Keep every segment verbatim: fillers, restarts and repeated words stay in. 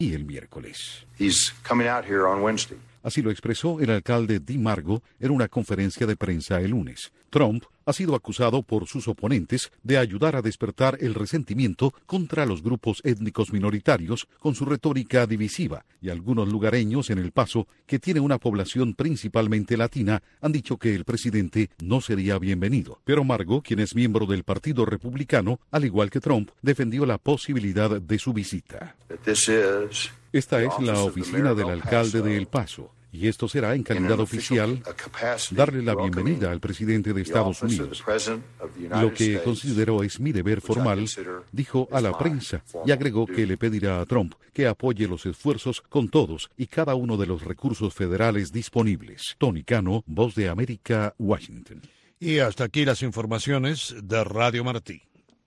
y el miércoles. He's coming out here on Wednesday. Así lo expresó el alcalde DiMargo en una conferencia de prensa el lunes. Trump ha sido acusado por sus oponentes de ayudar a despertar el resentimiento contra los grupos étnicos minoritarios con su retórica divisiva, y algunos lugareños en El Paso, que tiene una población principalmente latina, han dicho que el presidente no sería bienvenido. Pero Margo, quien es miembro del Partido Republicano, al igual que Trump, defendió la posibilidad de su visita. Esta es la oficina del alcalde de El Paso, y esto será en calidad oficial darle la bienvenida al presidente de Estados Unidos. Lo que considero es mi deber formal, dijo a la prensa, y agregó que le pedirá a Trump que apoye los esfuerzos con todos y cada uno de los recursos federales disponibles. Tony Cano, Voz de América, Washington. Y hasta aquí las informaciones de Radio Martí.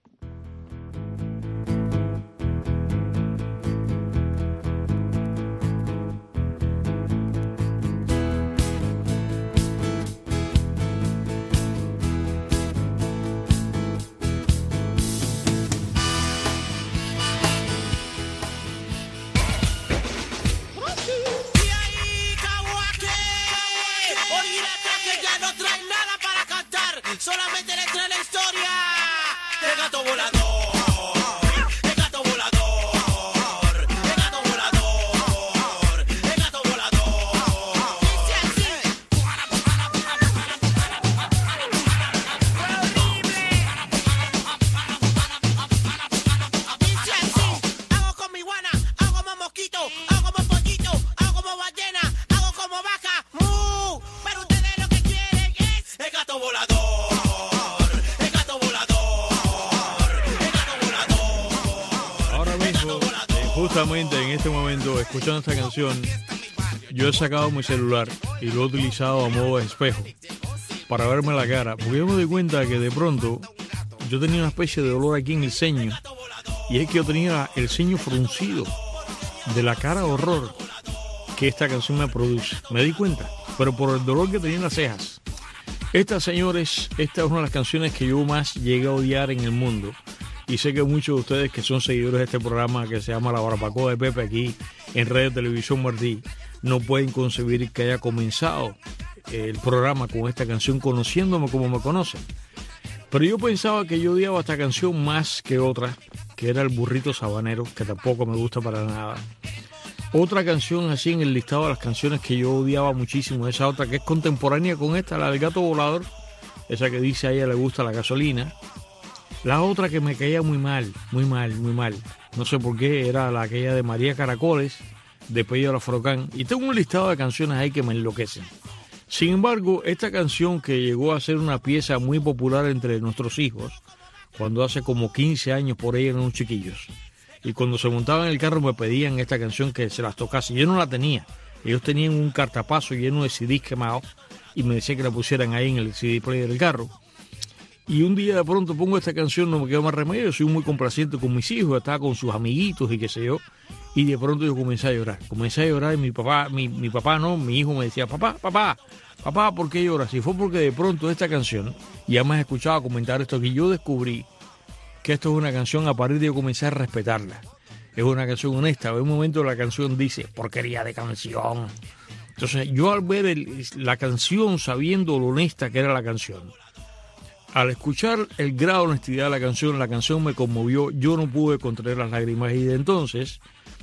Solamente le trae la historia del gato volador, el gato volador, el gato volador, el gato volador. Dice así. Dice así. Hago con mi guana, hago como mosquito, hago como pollito, hago como ballena, hago como vaca. ¡Mu! Pero ustedes lo que quieren es el gato volador. Justamente en este momento, escuchando esta canción, yo he sacado mi celular y lo he utilizado a modo de espejo para verme la cara, porque yo me doy cuenta que de pronto yo tenía una especie de dolor aquí en el ceño, y es que yo tenía el ceño fruncido de la cara de horror que esta canción me produce. Me di cuenta, pero por el dolor que tenía en las cejas. Esta, señores, esta es una de las canciones que yo más llegué a odiar en el mundo. Y sé que muchos de ustedes que son seguidores de este programa que se llama La Barbacoa de Pepe aquí en Radio Televisión Martí no pueden concebir que haya comenzado el programa con esta canción conociéndome como me conocen. Pero yo pensaba que yo odiaba esta canción más que otra, que era El Burrito Sabanero, que tampoco me gusta para nada. Otra canción así en el listado de las canciones que yo odiaba muchísimo, esa otra que es contemporánea con esta, la del Gato Volador, esa que dice a ella le gusta la gasolina. La otra que me caía muy mal, muy mal, muy mal, no sé por qué, era la aquella de María Caracoles, de Pedro Afrocán, y tengo un listado de canciones ahí que me enloquecen. Sin embargo, esta canción que llegó a ser una pieza muy popular entre nuestros hijos, cuando hace como quince años por ahí eran unos chiquillos, y cuando se montaban en el carro me pedían esta canción que se las tocase, yo no la tenía, ellos tenían un cartapazo lleno de C Ds quemados, y me decían que la pusieran ahí en el C D player del carro. Y un día de pronto pongo esta canción, no me quedo más remedio, soy muy complaciente con mis hijos, estaba con sus amiguitos y qué sé yo, y de pronto yo comencé a llorar, comencé a llorar y mi papá, mi, mi papá no, mi hijo me decía, papá, papá, papá, ¿por qué lloras? Y fue porque de pronto esta canción, y además escuchaba comentar esto aquí, yo descubrí que esto es una canción a partir de yo comencé a respetarla, es una canción honesta, en un momento la canción dice, porquería de canción, entonces yo al ver el, la canción sabiendo lo honesta que era la canción, al escuchar el grado de honestidad de la canción, la canción me conmovió, yo no pude contener las lágrimas y de entonces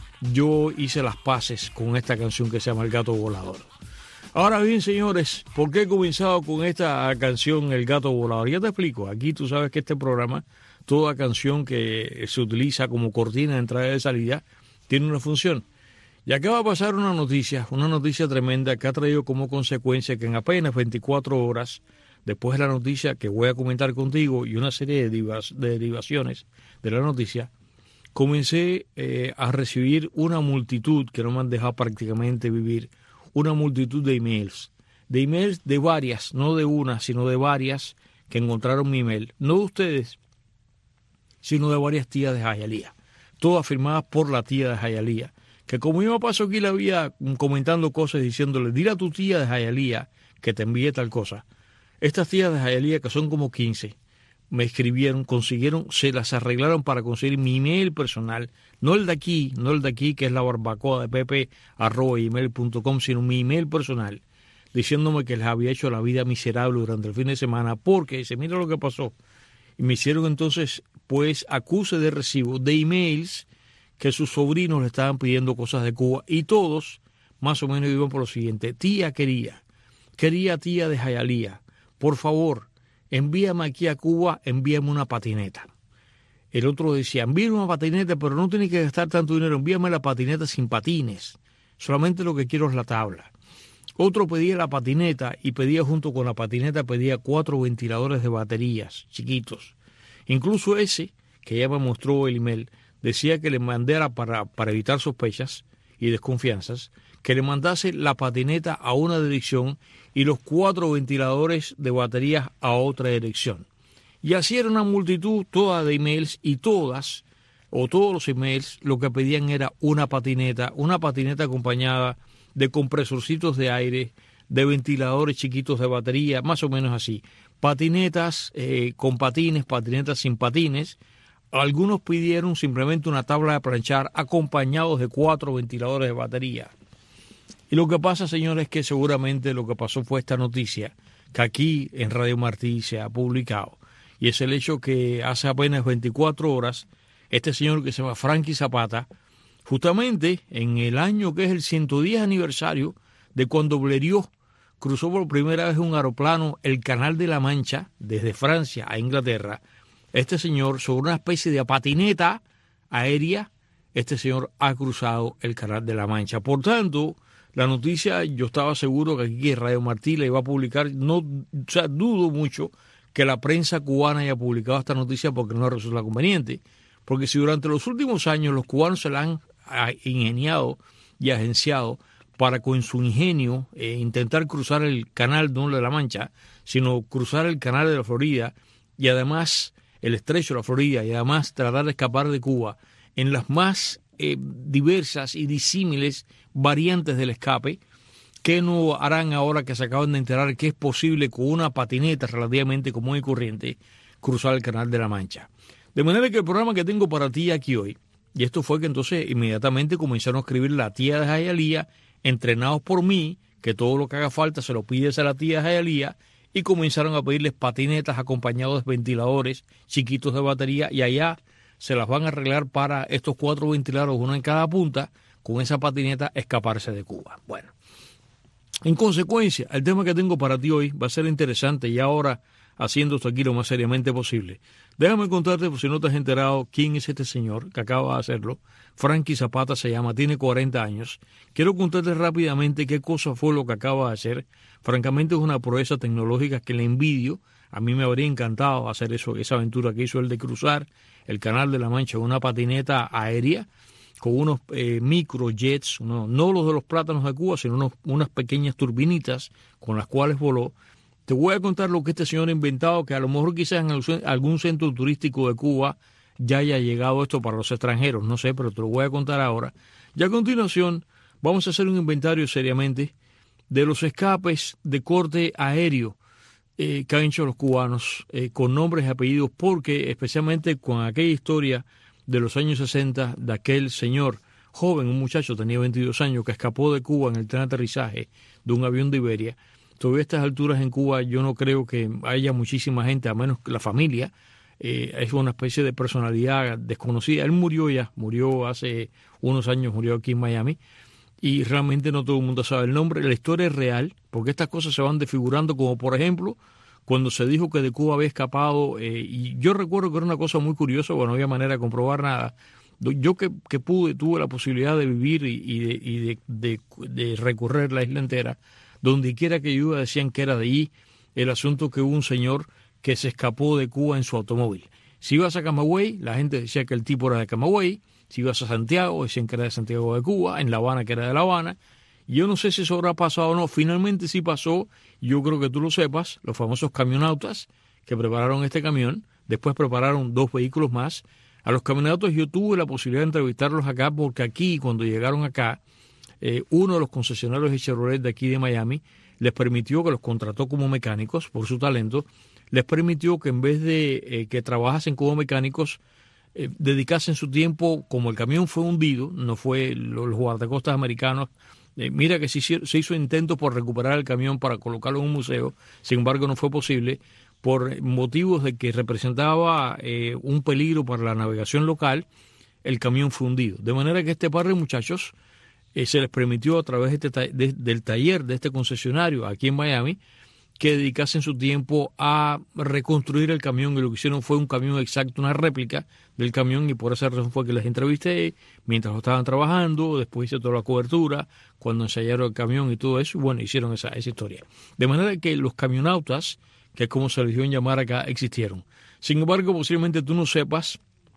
yo hice las paces con esta canción que se llama El Gato Volador. Ahora bien, señores, ¿por qué he comenzado con esta canción El Gato Volador? Ya te explico, aquí tú sabes que este programa, toda canción que se utiliza como cortina de entrada y de salida, tiene una función. Y acaba de pasar una noticia, una noticia tremenda que ha traído como consecuencia que en apenas veinticuatro horas, después de la noticia que voy a comentar contigo y una serie de, divas, de derivaciones de la noticia, comencé eh, a recibir una multitud que no me han dejado prácticamente vivir, una multitud de emails, de emails de varias, no de una, sino de varias que encontraron mi email, no de ustedes, sino de varias tías de Hialeah, todas firmadas por la tía de Hialeah, que como yo me paso aquí la vida comentando cosas, diciéndole, dile a tu tía de Hialeah que te envíe tal cosa. Estas tías de Hialeah, que son como quince, me escribieron, consiguieron, se las arreglaron para conseguir mi email personal, no el de aquí, no el de aquí que es la barbacoa de pepe arroba email punto com, sino mi email personal, diciéndome que les había hecho la vida miserable durante el fin de semana, porque dice, mira lo que pasó. Y me hicieron entonces, pues, acuse de recibo de emails que sus sobrinos le estaban pidiendo cosas de Cuba, y todos más o menos iban por lo siguiente: tía quería, quería tía de Hialeah, por favor, envíame aquí a Cuba, envíame una patineta. El otro decía, envíame una patineta, pero no tiene que gastar tanto dinero, envíame la patineta sin patines, solamente lo que quiero es la tabla. Otro pedía la patineta y pedía junto con la patineta, pedía cuatro ventiladores de baterías chiquitos. Incluso ese, que ya me mostró el email, decía que le mandara para, para evitar sospechas y desconfianzas, que le mandase la patineta a una dirección y los cuatro ventiladores de baterías a otra dirección. Y así era una multitud toda de emails, y todas, o todos los emails, lo que pedían era una patineta, una patineta acompañada de compresorcitos de aire, de ventiladores chiquitos de batería, más o menos así. Patinetas eh, con patines, patinetas sin patines. Algunos pidieron simplemente una tabla de planchar acompañados de cuatro ventiladores de batería. Y lo que pasa, señores, es que seguramente lo que pasó fue esta noticia que aquí en Radio Martí se ha publicado. Y es el hecho que hace apenas veinticuatro horas, este señor que se llama Frankie Zapata, justamente en el año que es el ciento diez aniversario de cuando Blériot cruzó por primera vez un aeroplano el Canal de la Mancha desde Francia a Inglaterra, este señor, sobre una especie de patineta aérea, este señor ha cruzado el Canal de la Mancha. Por tanto, la noticia, yo estaba seguro que aquí en Radio Martí la iba a publicar, no, o sea, dudo mucho que la prensa cubana haya publicado esta noticia porque no resulta conveniente. Porque si durante los últimos años los cubanos se la han ingeniado y agenciado para con su ingenio eh, intentar cruzar el canal no de la Mancha, sino cruzar el canal de la Florida y además el estrecho de la Florida y además tratar de escapar de Cuba en las más eh, diversas y disímiles variantes del escape, ¿qué no harán ahora que se acaban de enterar que es posible con una patineta relativamente común y corriente cruzar el Canal de la Mancha? De manera que el programa que tengo para ti aquí hoy, y esto fue que entonces inmediatamente comenzaron a escribir la tía de Hialeah, entrenados por mí, que todo lo que haga falta se lo pides a la tía de Hialeah, y comenzaron a pedirles patinetas acompañados de ventiladores chiquitos de batería, y allá se las van a arreglar para estos cuatro ventiladores, uno en cada punta, con esa patineta escaparse de Cuba. Bueno, en consecuencia, el tema que tengo para ti hoy va a ser interesante y ahora haciendo esto aquí lo más seriamente posible. Déjame contarte, por si no te has enterado, quién es este señor que acaba de hacerlo. Frankie Zapata se llama, tiene cuarenta años. Quiero contarte rápidamente qué cosa fue lo que acaba de hacer. Francamente es una proeza tecnológica que le envidio. A mí me habría encantado hacer eso, esa aventura que hizo él de cruzar el Canal de la Mancha en una patineta aérea con unos eh, microjets, uno, no los de los plátanos de Cuba, sino unos, unas pequeñas turbinitas con las cuales voló. Te voy a contar lo que este señor ha inventado, que a lo mejor quizás en algún centro turístico de Cuba ya haya llegado esto para los extranjeros, no sé, pero te lo voy a contar ahora. Y a continuación vamos a hacer un inventario seriamente de los escapes de corte aéreo eh, que han hecho los cubanos eh, con nombres y apellidos, porque especialmente con aquella historia de los años sesenta de aquel señor joven, un muchacho, tenía veintidós años, que escapó de Cuba en el tren de aterrizaje de un avión de Iberia. Todavía a estas alturas en Cuba yo no creo que haya muchísima gente, a menos que la familia, eh, es una especie de personalidad desconocida. Él murió ya, murió hace unos años, murió aquí en Miami, y realmente no todo el mundo sabe el nombre. La historia es real, porque estas cosas se van desfigurando, como por ejemplo, cuando se dijo que de Cuba había escapado, eh, y yo recuerdo que era una cosa muy curiosa, bueno, no había manera de comprobar nada. Yo que, que pude, tuve la posibilidad de vivir y, y, de, y de, de, de recorrer la isla entera, donde quiera que yo iba decían que era de allí el asunto que hubo un señor que se escapó de Cuba en su automóvil. Si ibas a Camagüey, la gente decía que el tipo era de Camagüey. Si ibas a Santiago, decían que era de Santiago de Cuba. En La Habana, que era de La Habana. Yo no sé si eso habrá pasado o no. Finalmente sí pasó. Yo creo que tú lo sepas. Los famosos camionautas que prepararon este camión. Después prepararon dos vehículos más. A los camionautas yo tuve la posibilidad de entrevistarlos acá, porque aquí, cuando llegaron acá, Eh, uno de los concesionarios de Chevrolet de aquí de Miami les permitió, que los contrató como mecánicos por su talento, les permitió que en vez de eh, que trabajasen como mecánicos, eh, dedicasen su tiempo, como el camión fue hundido, no fue los, los guardacostas americanos. Eh, mira que se hizo, se hizo intento por recuperar el camión para colocarlo en un museo, sin embargo no fue posible por motivos de que representaba eh, un peligro para la navegación local. El camión fue hundido, de manera que este par de muchachos eh, se les permitió a través de este ta- de, del taller de este concesionario aquí en Miami que dedicasen su tiempo a reconstruir el camión, y lo que hicieron fue un camión exacto, una réplica del camión, y por esa razón fue que les entrevisté mientras lo estaban trabajando, después hice toda la cobertura, cuando ensayaron el camión y todo eso, y bueno, hicieron esa, esa historia. De manera que los camionautas, que es como se les dio en llamar acá, existieron. Sin embargo, posiblemente tú no sepas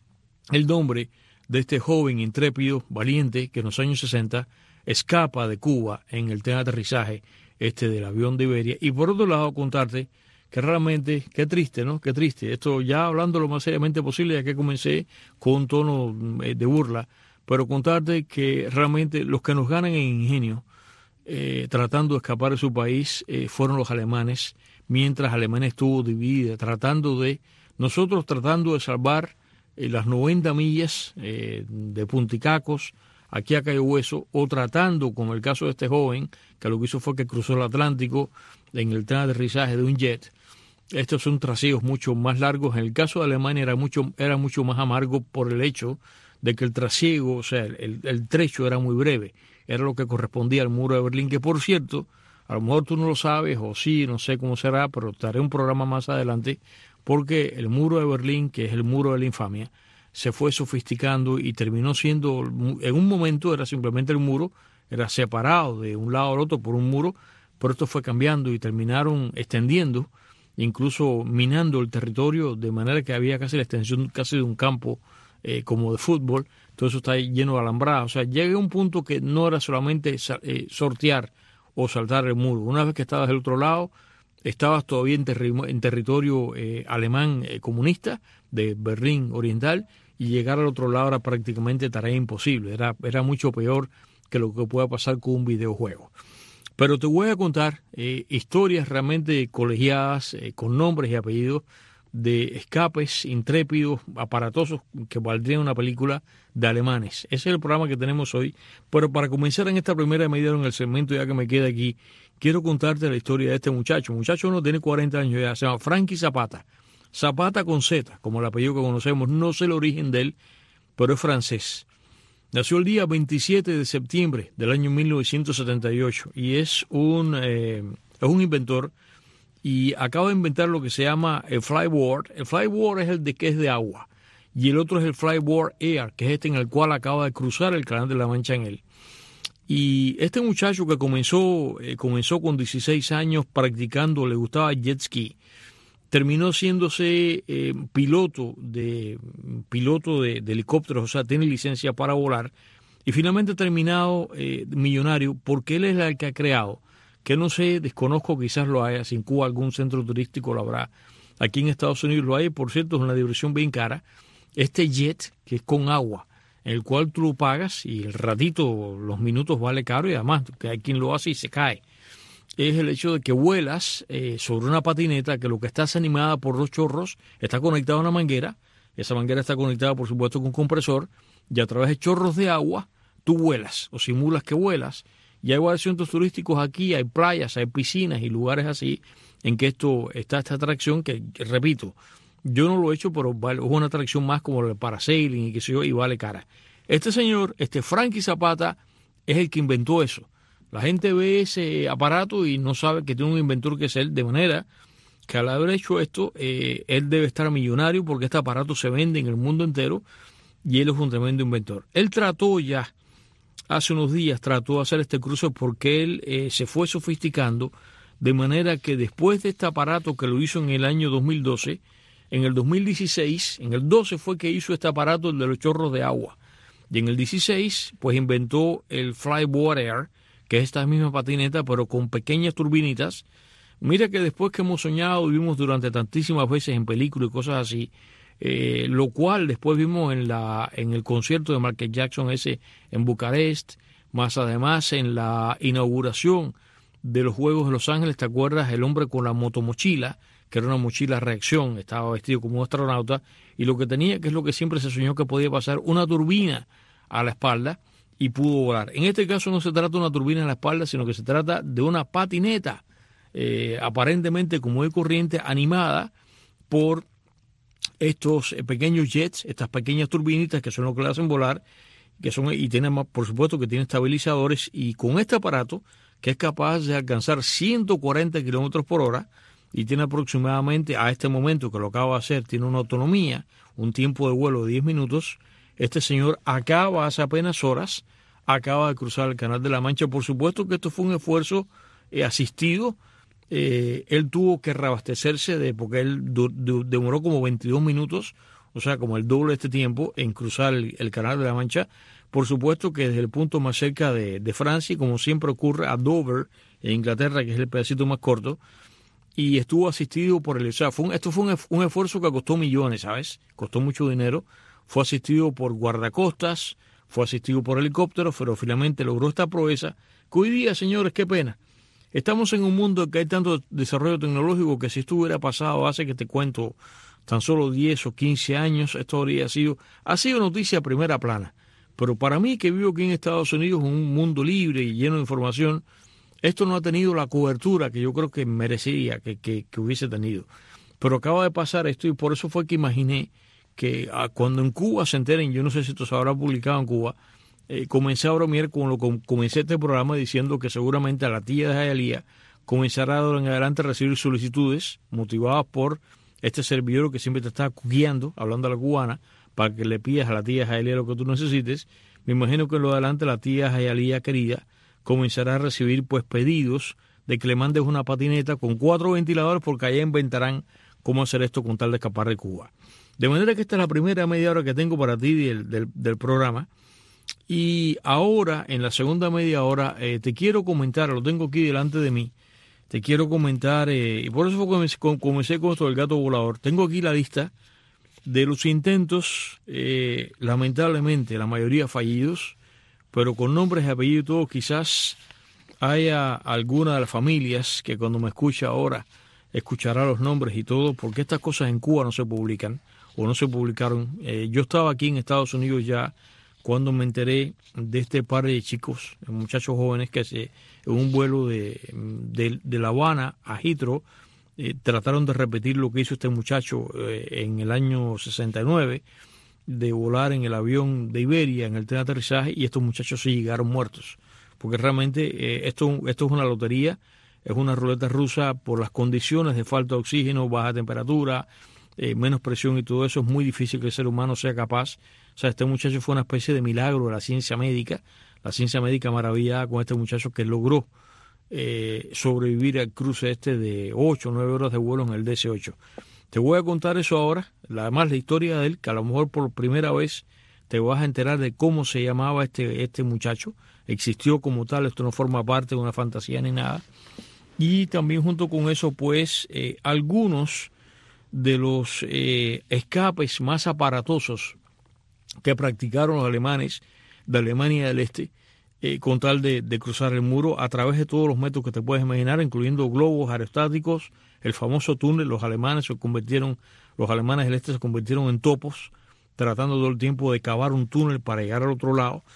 el nombre de este joven intrépido, valiente, que en los años sesenta escapa de Cuba en el tren de aterrizaje este del avión de Iberia. Y por otro lado, contarte que realmente, qué triste, ¿no? Qué triste. Esto ya hablando lo más seriamente posible, ya que comencé con un tono de burla, pero contarte que realmente los que nos ganan en ingenio, eh, tratando de escapar de su país, eh, fueron los alemanes, mientras Alemania estuvo dividida, tratando de, nosotros tratando de salvar eh, las noventa millas eh, de Punticacos, aquí a Cayo Hueso, o tratando, como el caso de este joven, que lo que hizo fue que cruzó el Atlántico en el tren de aterrizaje de un jet. Estos son trasiegos mucho más largos. En el caso de Alemania era mucho, era mucho más amargo por el hecho de que el trasiego, o sea, el, el trecho era muy breve. Era lo que correspondía al muro de Berlín, que por cierto, a lo mejor tú no lo sabes, o sí, no sé cómo será, pero te haré un programa más adelante, porque el muro de Berlín, que es el muro de la infamia, se fue sofisticando y terminó siendo, en un momento era simplemente el muro, era separado de un lado al otro por un muro, pero esto fue cambiando y terminaron extendiendo, incluso minando el territorio, de manera que había casi la extensión casi de un campo eh, como de fútbol. Todo eso está lleno de alambradas. O sea, llega a un punto que no era solamente eh, sortear o saltar el muro. Una vez que estabas del otro lado, estabas todavía en, terri- en territorio eh, alemán eh, comunista de Berlín Oriental, y llegar al otro lado era prácticamente tarea imposible, era, era mucho peor que lo que pueda pasar con un videojuego. Pero te voy a contar eh, historias realmente colegiadas, eh, con nombres y apellidos, de escapes intrépidos, aparatosos, que valdrían una película de alemanes. Ese es el programa que tenemos hoy, pero para comenzar en esta primera medida en el segmento, ya que me queda aquí, quiero contarte la historia de este muchacho. El muchacho no tiene cuarenta años ya, se llama Frankie Zapata. Zapata con Z, como el apellido que conocemos, no sé el origen de él, pero es francés. Nació el día veintisiete de septiembre del año mil novecientos setenta y ocho y es un, eh, es un inventor, y acaba de inventar lo que se llama el flyboard. El flyboard es el de que es de agua, y el otro es el flyboard air, que es este en el cual acaba de cruzar el Canal de la Mancha en él. Y este muchacho que comenzó, eh, comenzó con dieciséis años practicando, le gustaba jet ski, terminó siéndose eh, piloto de piloto de, de helicópteros, o sea, tiene licencia para volar, y finalmente ha terminado eh, millonario, porque él es el que ha creado, que no sé, desconozco, quizás lo haya, si en Cuba algún centro turístico lo habrá, aquí en Estados Unidos lo hay, por cierto, es una diversión bien cara, este jet que es con agua, en el cual tú lo pagas y el ratito, los minutos vale caro, y además que hay quien lo hace y se cae. Es el hecho de que vuelas eh, sobre una patineta que lo que está es animada por dos chorros, está conectada a una manguera, esa manguera está conectada por supuesto con un compresor, y a través de chorros de agua tú vuelas o simulas que vuelas. Y hay varios centros turísticos aquí, hay playas, hay piscinas y lugares así en que esto está esta atracción que, que repito, yo no lo he hecho, pero vale, es una atracción más como el parasailing y qué sé yo, y vale cara. Este señor, este Frankie Zapata, es el que inventó eso. La gente ve ese aparato y no sabe que tiene un inventor que es él, de manera que al haber hecho esto, eh, él debe estar millonario, porque este aparato se vende en el mundo entero y él es un tremendo inventor. Él trató ya, hace unos días, trató de hacer este cruce porque él eh, se fue sofisticando, de manera que después de este aparato que lo hizo en el año dos mil doce, en el dos mil dieciséis, en el doce fue que hizo este aparato, el de los chorros de agua, y en el dieciséis pues inventó el flyboard air, que es esta misma patineta, pero con pequeñas turbinitas. Mira que después que hemos soñado, vimos durante tantísimas veces en películas y cosas así, eh, lo cual después vimos en la en el concierto de Michael Jackson ese en Bucarest, más además en la inauguración de los Juegos de Los Ángeles, ¿te acuerdas? El hombre con la motomochila, que era una mochila reacción, estaba vestido como un astronauta, y lo que tenía, que es lo que siempre se soñó que podía pasar, una turbina a la espalda, y pudo volar. En este caso no se trata de una turbina en la espalda, sino que se trata de una patineta, eh, aparentemente común y corriente, animada por estos pequeños jets, estas pequeñas turbinitas que son lo que le hacen volar, que son, y tienen, por supuesto, que tienen estabilizadores, y con este aparato, que es capaz de alcanzar ciento cuarenta kilómetros por hora, y tiene aproximadamente, a este momento que lo acaba de hacer, tiene una autonomía, un tiempo de vuelo de diez minutos, este señor acaba hace apenas horas, acaba de cruzar el Canal de la Mancha. Por supuesto que esto fue un esfuerzo eh, asistido. Eh, él tuvo que reabastecerse de, porque él du, du, demoró como veintidós minutos, o sea, como el doble de este tiempo en cruzar el, el Canal de la Mancha. Por supuesto que desde el punto más cerca de, de Francia, como siempre ocurre, a Dover, en Inglaterra, que es el pedacito más corto, y estuvo asistido por el... O sea, fue un, esto fue un, un esfuerzo que costó millones, ¿sabes? Costó mucho dinero. Fue asistido por guardacostas, fue asistido por helicópteros, pero finalmente logró esta proeza, que hoy día, señores, qué pena. Estamos en un mundo que hay tanto desarrollo tecnológico que si esto hubiera pasado hace que te cuento tan solo diez o quince años, esto habría sido, ha sido noticia a primera plana. Pero para mí, que vivo aquí en Estados Unidos, en un mundo libre y lleno de información, esto no ha tenido la cobertura que yo creo que merecería que, que, que hubiese tenido. Pero acaba de pasar esto, y por eso fue que imaginé que ah, cuando en Cuba se enteren, yo no sé si esto se habrá publicado en Cuba, eh, comencé a bromear con lo com, comencé este programa diciendo que seguramente a la tía de Hialeah comenzará de ahora en adelante a recibir solicitudes motivadas por este servidor que siempre te está guiando, hablando a la cubana, para que le pidas a la tía Hialeah lo que tú necesites. Me imagino que en lo adelante la tía Hialeah querida comenzará a recibir pues pedidos de que le mandes una patineta con cuatro ventiladores, porque allá inventarán cómo hacer esto con tal de escapar de Cuba. De manera que esta es la primera media hora que tengo para ti del, del, del programa. Y ahora, en la segunda media hora, eh, te quiero comentar, lo tengo aquí delante de mí, te quiero comentar, eh, y por eso fue comencé, comencé con esto del gato volador. Tengo aquí la lista de los intentos, eh, lamentablemente, la mayoría fallidos, pero con nombres y apellidos y todo. Quizás haya alguna de las familias que cuando me escucha ahora escuchará los nombres y todo, porque estas cosas en Cuba no se publican, o no se publicaron. Eh, yo estaba aquí en Estados Unidos ya cuando me enteré de este par de chicos, muchachos jóvenes, que se, en un vuelo de, de, de La Habana a Heathrow, eh, trataron de repetir lo que hizo este muchacho eh, en el año sesenta y nueve, de volar en el avión de Iberia, en el tren de aterrizaje, y estos muchachos sí llegaron muertos. Porque realmente eh, esto, esto es una lotería, es una ruleta rusa por las condiciones de falta de oxígeno, baja temperatura, eh, menos presión y todo eso. Es muy difícil que el ser humano sea capaz. O sea, este muchacho fue una especie de milagro de la ciencia médica, la ciencia médica maravillada con este muchacho que logró eh, sobrevivir al cruce este de ocho o nueve horas de vuelo en el D C ocho. Te voy a contar eso ahora, además la historia de él, que a lo mejor por primera vez te vas a enterar de cómo se llamaba este, este muchacho. Existió como tal, esto no forma parte de una fantasía ni nada. Y también junto con eso, pues, eh, algunos de los eh, escapes más aparatosos que practicaron los alemanes de Alemania del Este, eh, con tal de, de cruzar el muro a través de todos los métodos que te puedes imaginar, incluyendo globos aerostáticos, el famoso túnel. Los alemanes se convirtieron, los alemanes del Este se convirtieron en topos, tratando todo el tiempo de cavar un túnel para llegar al otro lado.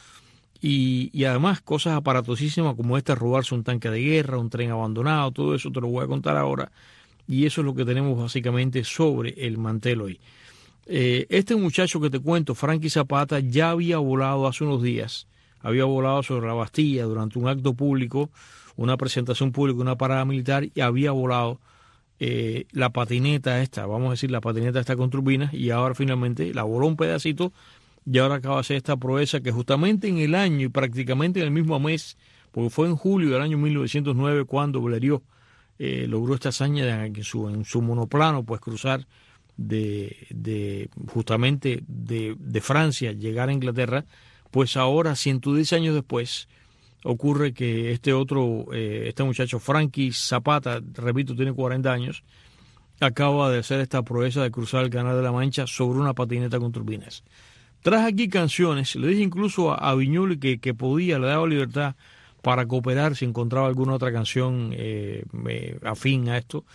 Y, y además cosas aparatosísimas como esta, robarse un tanque de guerra, un tren abandonado, todo eso te lo voy a contar ahora. Y eso es lo que tenemos básicamente sobre el mantel hoy. Eh, este muchacho que te cuento, Frankie Zapata, ya había volado hace unos días, había volado sobre la Bastilla durante un acto público, una presentación pública, una parada militar, y había volado eh, la patineta esta, vamos a decir la patineta esta con turbinas, y ahora finalmente la voló un pedacito. Y ahora acaba de hacer esta proeza que justamente en el año y prácticamente en el mismo mes, porque fue en julio del año mil novecientos nueve cuando Blériot eh, logró esta hazaña de en su, en su monoplano, pues cruzar de, de justamente de, de Francia, llegar a Inglaterra. Pues ahora, ciento diez años después, ocurre que este otro, eh, este muchacho Frankie Zapata, repito, tiene cuarenta años, acaba de hacer esta proeza de cruzar el Canal de la Mancha sobre una patineta con turbinas. Traje aquí canciones, le dije incluso a, a Viñueli que, que podía, le daba libertad para cooperar si encontraba alguna otra canción eh, eh, afín a esto.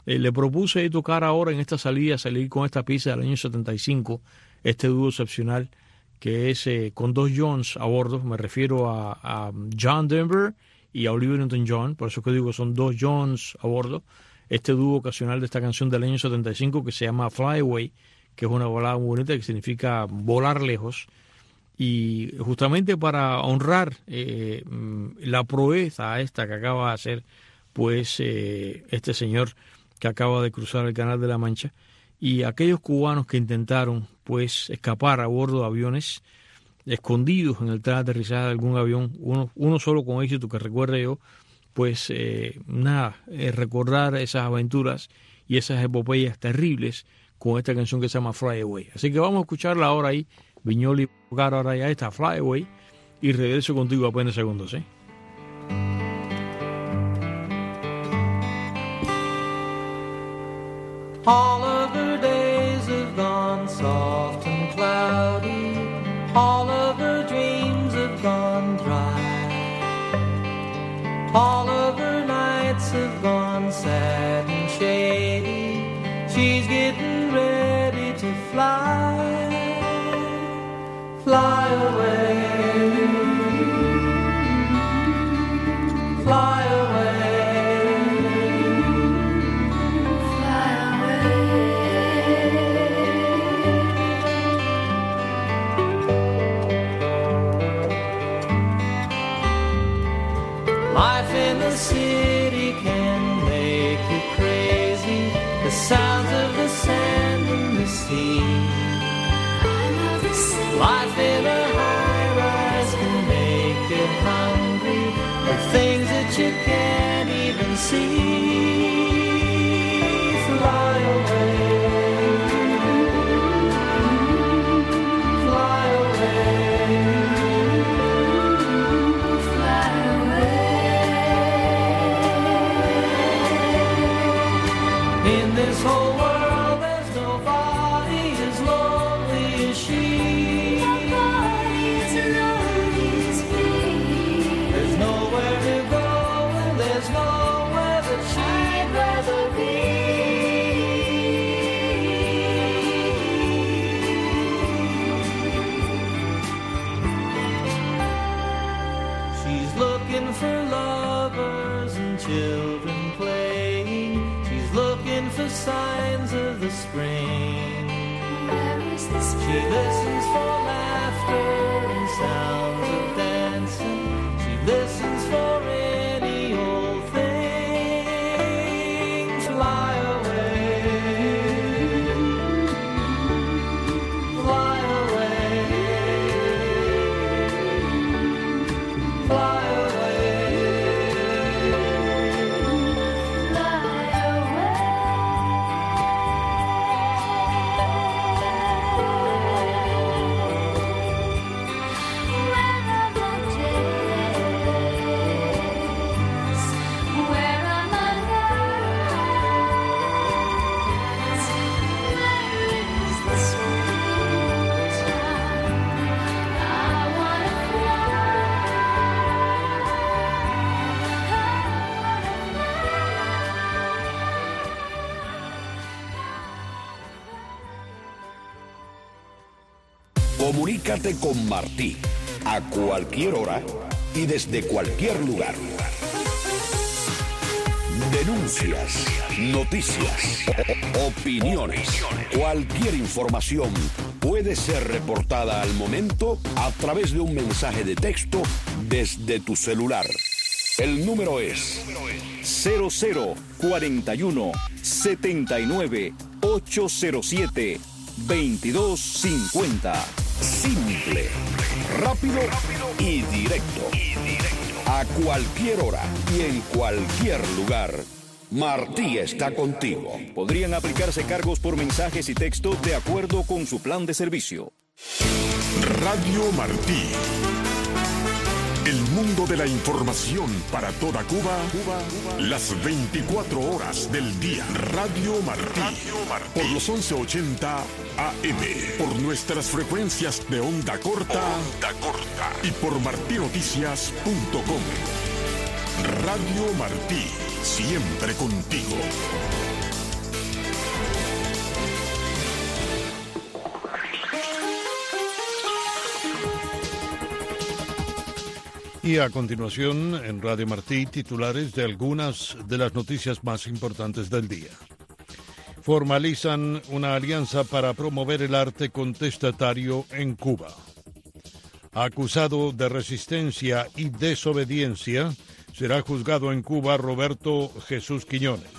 Eh, le propuse tocar ahora en esta salida, salir con esta pieza del año setenta y cinco, este dúo excepcional que es eh, con dos Johns a bordo. Me refiero a, a John Denver y a Olivia Newton-John, por eso que digo son dos Johns a bordo. Este dúo ocasional de esta canción del año setenta y cinco que se llama Fly Away, que es una balada muy bonita que significa volar lejos. Y justamente para honrar eh, la proeza esta que acaba de hacer pues eh, este señor que acaba de cruzar el Canal de la Mancha, y aquellos cubanos que intentaron pues escapar a bordo de aviones escondidos en el tren de aterrizaje de algún avión, uno, uno solo con éxito que recuerde yo, pues eh, nada, eh, recordar esas aventuras y esas epopeyas terribles con esta canción que se llama Fly Away. Así que vamos a escucharla ahora ahí, Viñoli, ahora ya está Fly Away, y regreso contigo apenas segundos, ¿eh? All of her days have gone soft and cloudy. All of her dreams have gone dry. All of her nights have gone sad and shady. She's getting ready to fly. Fly away. Fly away. Life in the city can make you crazy. The sounds of the sand and the sea. Life in a high-rise can make you hungry. The things that you can't even see. Fly away. Fly away. Fly away. In this whole world there's nobody as lonely as she. There's nowhere to go and there's nowhere that she'd rather be. She's looking for lovers and children playing. She's looking for signs of the spring. She listens for laughter and sounds of dancing. She listens for any old thing. Fly away. Fly away. Fly away. Fly away. Comunícate con Martí a cualquier hora y desde cualquier lugar. Denuncias, noticias, opiniones, cualquier información puede ser reportada al momento a través de un mensaje de texto desde tu celular. El número es cero cero cuarenta y uno setenta y nueve ochocientos siete veintidós cincuenta. Simple, rápido y directo. A cualquier hora y en cualquier lugar. Martí está contigo. Podrían aplicarse cargos por mensajes y texto de acuerdo con su plan de servicio. Radio Martí. El mundo de la información para toda Cuba, Cuba, Cuba. Las veinticuatro horas del día. Radio Martí. Radio Martí. Por los once ochenta A M. Por nuestras frecuencias de onda corta. Onda corta. Y por martinoticias punto com. Radio Martí. Siempre contigo. Y a continuación, en Radio Martí, titulares de algunas de las noticias más importantes del día. Formalizan una alianza para promover el arte contestatario en Cuba. Acusado de resistencia y desobediencia, será juzgado en Cuba Roberto Jesús Quiñones.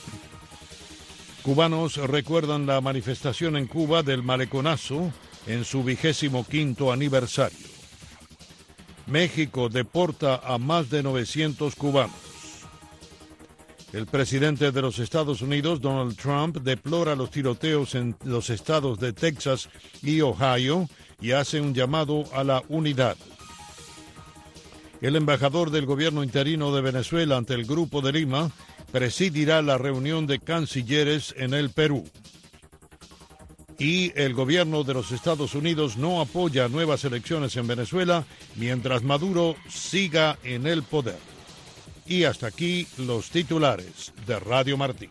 Cubanos recuerdan la manifestación en Cuba del Maleconazo en su vigésimo quinto aniversario. México deporta a más de novecientos cubanos. El presidente de los Estados Unidos, Donald Trump, deplora los tiroteos en los estados de Texas y Ohio y hace un llamado a la unidad. El embajador del gobierno interino de Venezuela ante el Grupo de Lima presidirá la reunión de cancilleres en el Perú. Y el gobierno de los Estados Unidos no apoya nuevas elecciones en Venezuela mientras Maduro siga en el poder. Y hasta aquí los titulares de Radio Martí.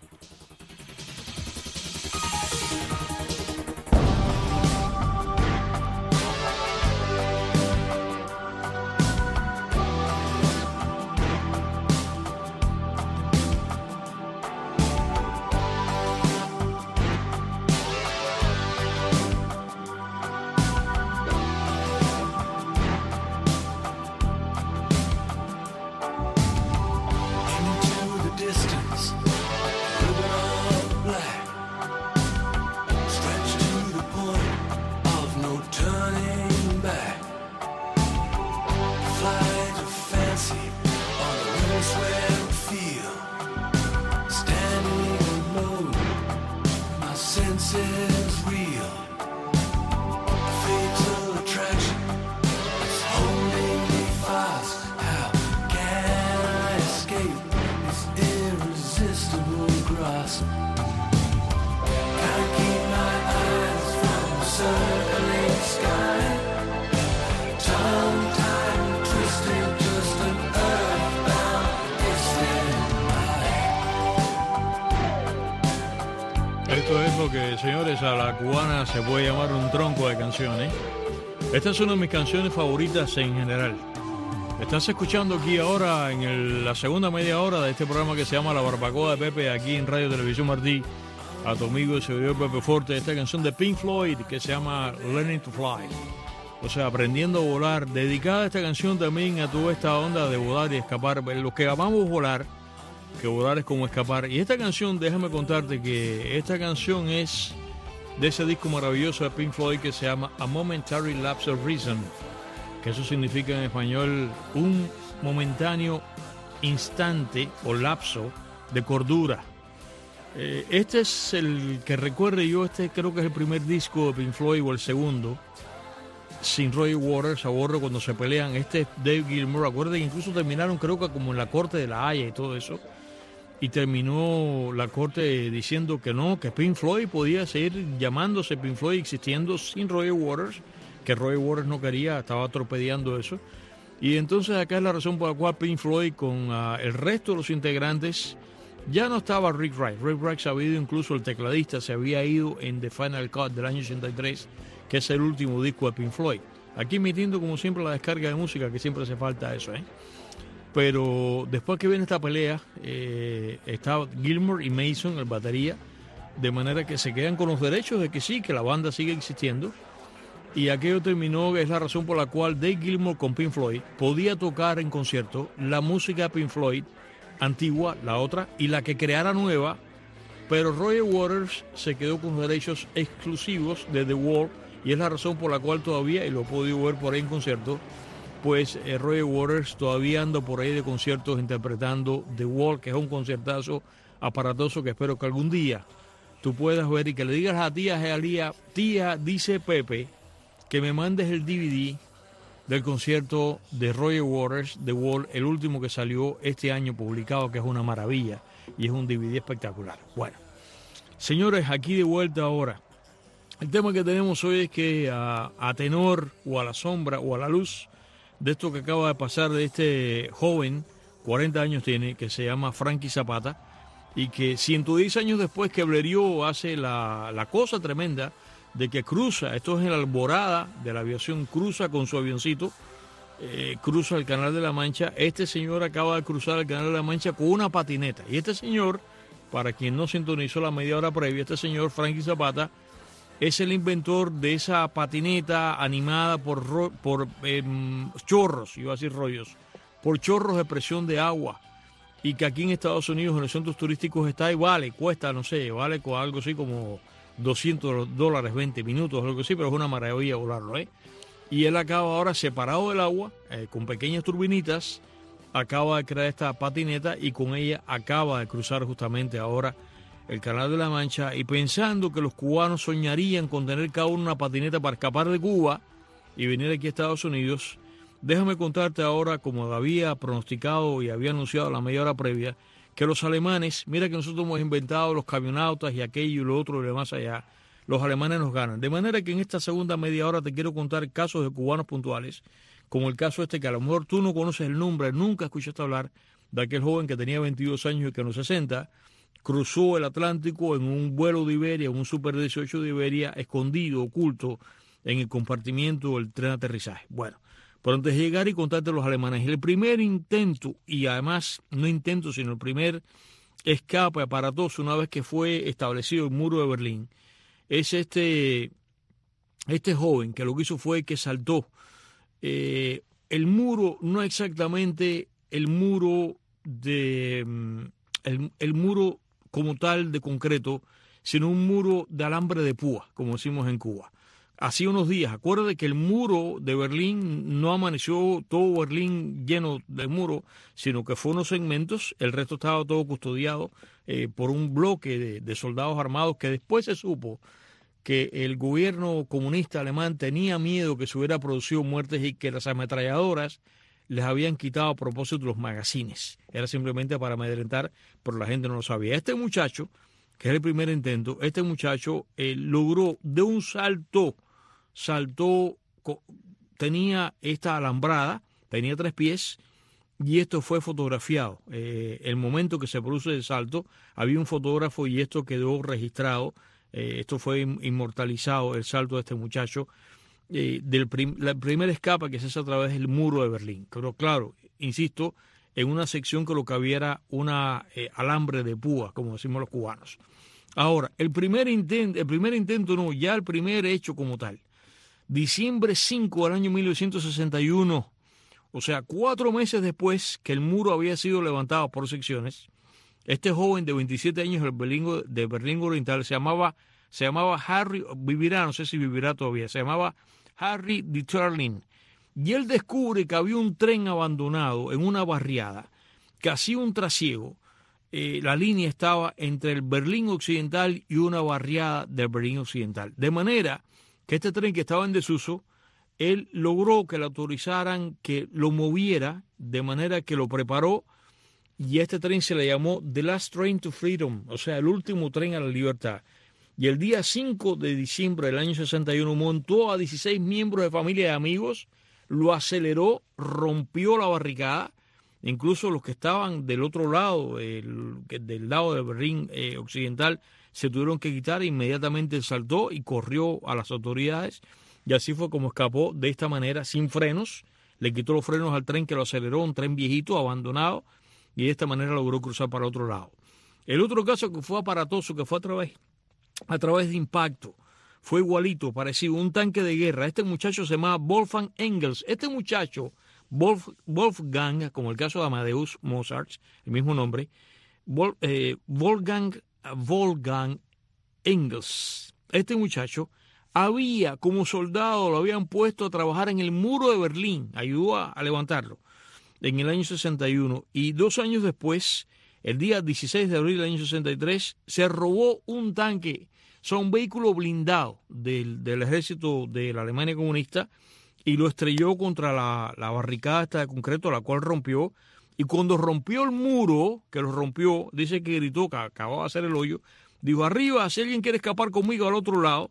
Esto es lo que, señores, a la cubana se puede llamar un tronco de canciones. Esta es una de mis canciones favoritas en general. Estás escuchando aquí ahora en el, la segunda media hora de este programa que se llama La Barbacoa de Pepe, aquí en Radio Televisión Martí, a tu amigo y servidor Pepe Forte, esta canción de Pink Floyd que se llama Learning to Fly, o sea, aprendiendo a volar, dedicada esta canción también a toda esta onda de volar y escapar, los que amamos volar, que volar es como escapar. Y esta canción, déjame contarte que esta canción es de ese disco maravilloso de Pink Floyd que se llama A Momentary Lapse of Reason, que eso significa en español un momentáneo instante o lapso de cordura. Eh, este es el que recuerde yo, este creo que es el primer disco de Pink Floyd o el segundo, sin Roger Waters, a bordo cuando se pelean. Este es Dave Gilmour, acuérdense que incluso terminaron creo que como en la corte de la Haya y todo eso, y terminó la corte diciendo que no, que Pink Floyd podía seguir llamándose Pink Floyd, existiendo sin Roger Waters, que Roger Waters no quería, estaba torpedeando eso. Y entonces acá es la razón por la cual Pink Floyd con uh, el resto de los integrantes, ya no estaba Rick Wright. Rick Wright se había ido, incluso el tecladista se había ido en The Final Cut del año ochenta y tres, que es el último disco de Pink Floyd. Aquí emitiendo como siempre la descarga de música, que siempre hace falta eso, ¿eh? Pero después que viene esta pelea, eh, está Gilmour y Mason, el batería, de manera que se quedan con los derechos de que sí, que la banda sigue existiendo. Y aquello terminó, es la razón por la cual Dave Gilmour con Pink Floyd podía tocar en concierto la música de Pink Floyd antigua, la otra, y la que creara nueva, pero Roger Waters se quedó con los derechos exclusivos de The Wall, y es la razón por la cual todavía, y lo he podido ver por ahí en concierto, pues eh, Roger Waters todavía anda por ahí de conciertos interpretando The Wall, que es un conciertazo aparatoso que espero que algún día tú puedas ver y que le digas a tía Jalía, tía, dice Pepe, que me mandes el D V D del concierto de Roger Waters, The Wall, el último que salió este año publicado, que es una maravilla y es un D V D espectacular. Bueno, señores, aquí de vuelta ahora. El tema que tenemos hoy es que a, a tenor o a la sombra o a la luz de esto que acaba de pasar de este joven, cuarenta años tiene, que se llama Frankie Zapata, y que ciento diez años después que Blériot hace la, la cosa tremenda de que cruza, esto es en la alborada de la aviación, cruza con su avioncito eh, cruza el Canal de la Mancha. Este señor acaba de cruzar el Canal de la Mancha con una patineta. Y este señor, para quien no sintonizó la media hora previa, este señor, Frankie Zapata, es el inventor de esa patineta animada por, ro por eh, chorros, iba a decir rollos, por chorros de presión de agua. Y que aquí en Estados Unidos, en los centros turísticos, está y vale, cuesta, no sé, vale con algo así como doscientos dólares, veinte minutos, algo así, pero es una maravilla volarlo, ¿eh? Y él acaba ahora separado del agua, eh, con pequeñas turbinitas, acaba de crear esta patineta y con ella acaba de cruzar justamente ahora el Canal de la Mancha. Y pensando que los cubanos soñarían con tener cada uno una patineta para escapar de Cuba y venir aquí a Estados Unidos, déjame contarte ahora, como había pronosticado y había anunciado la media hora previa, que los alemanes, mira que nosotros hemos inventado los camionautas y aquello y lo otro y lo más allá, los alemanes nos ganan. De manera que en esta segunda media hora te quiero contar casos de cubanos puntuales, como el caso este que a lo mejor tú no conoces el nombre, nunca escuchaste hablar de aquel joven que tenía veintidós años y que en los sesenta cruzó el Atlántico en un vuelo de Iberia, un Super dieciocho de Iberia, escondido, oculto en el compartimiento del tren de aterrizaje. Bueno, pero antes de llegar y contarte los alemanes, el primer intento, y además no intento, sino el primer escape aparatoso una vez que fue establecido el muro de Berlín, es este, este joven que lo que hizo fue que saltó eh, el muro, no exactamente el muro de el, el muro como tal de concreto, sino un muro de alambre de púa, como decimos en Cuba. Hacía unos días, acuérdate que el muro de Berlín no amaneció todo Berlín lleno de muro, sino que fue unos segmentos, el resto estaba todo custodiado eh, por un bloque de, de soldados armados que después se supo que el gobierno comunista alemán tenía miedo que se hubiera producido muertes y que las ametralladoras les habían quitado a propósito los magazines. Era simplemente para amedrentar, pero la gente no lo sabía. Este muchacho, que es el primer intento, este muchacho eh, logró de un salto, saltó, tenía esta alambrada, tenía tres pies, y esto fue fotografiado. Eh, el momento que se produce el salto, había un fotógrafo y esto quedó registrado, eh, esto fue inmortalizado, el salto de este muchacho, eh, del prim la primera escapa que se hace a través del muro de Berlín. Pero claro, insisto, en una sección que lo que había era una eh, alambre de púa, como decimos los cubanos. Ahora, el primer intento, el primer intento no, ya el primer hecho como tal. Diciembre cinco del año mil novecientos sesenta y uno, o sea, cuatro meses después que el muro había sido levantado por secciones, este joven de veintisiete años de Berlín, de Berlín Oriental se llamaba, se llamaba Harry, vivirá, no sé si vivirá todavía, se llamaba Harry Dieterlin, y él descubre que había un tren abandonado en una barriada que hacía un trasiego. Eh, la línea estaba entre el Berlín Occidental y una barriada del Berlín Occidental, de manera que este tren que estaba en desuso, él logró que le autorizaran que lo moviera, de manera que lo preparó, y este tren se le llamó The Last Train to Freedom, o sea, el último tren a la libertad. Y el día cinco de diciembre del año sesenta y uno montó a dieciséis miembros de familia y amigos, lo aceleró, rompió la barricada, incluso los que estaban del otro lado, el, del lado de Berlín eh, Occidental, se tuvieron que quitar, inmediatamente saltó y corrió a las autoridades, y así fue como escapó de esta manera, sin frenos, le quitó los frenos al tren que lo aceleró, un tren viejito, abandonado, y de esta manera logró cruzar para otro lado. El otro caso que fue aparatoso, que fue a través, a través de impacto, fue igualito, parecido, un tanque de guerra. Este muchacho se llamaba Wolfgang Engels. Este muchacho, Wolf, Wolfgang, como el caso de Amadeus Mozart, el mismo nombre, Wolf, eh, Wolfgang, Wolfgang Engels. Este muchacho había, como soldado, lo habían puesto a trabajar en el muro de Berlín, ayudó a, a levantarlo en el año sesenta y uno, y dos años después, el día dieciséis de abril del año sesenta y tres, se robó un tanque, o sea, un vehículo blindado del, del ejército de la Alemania comunista, y lo estrelló contra la, la barricada esta de concreto, la cual rompió, y cuando rompió el muro, que lo rompió, dice que gritó, que acababa de hacer el hoyo, dijo, arriba, si alguien quiere escapar conmigo al otro lado,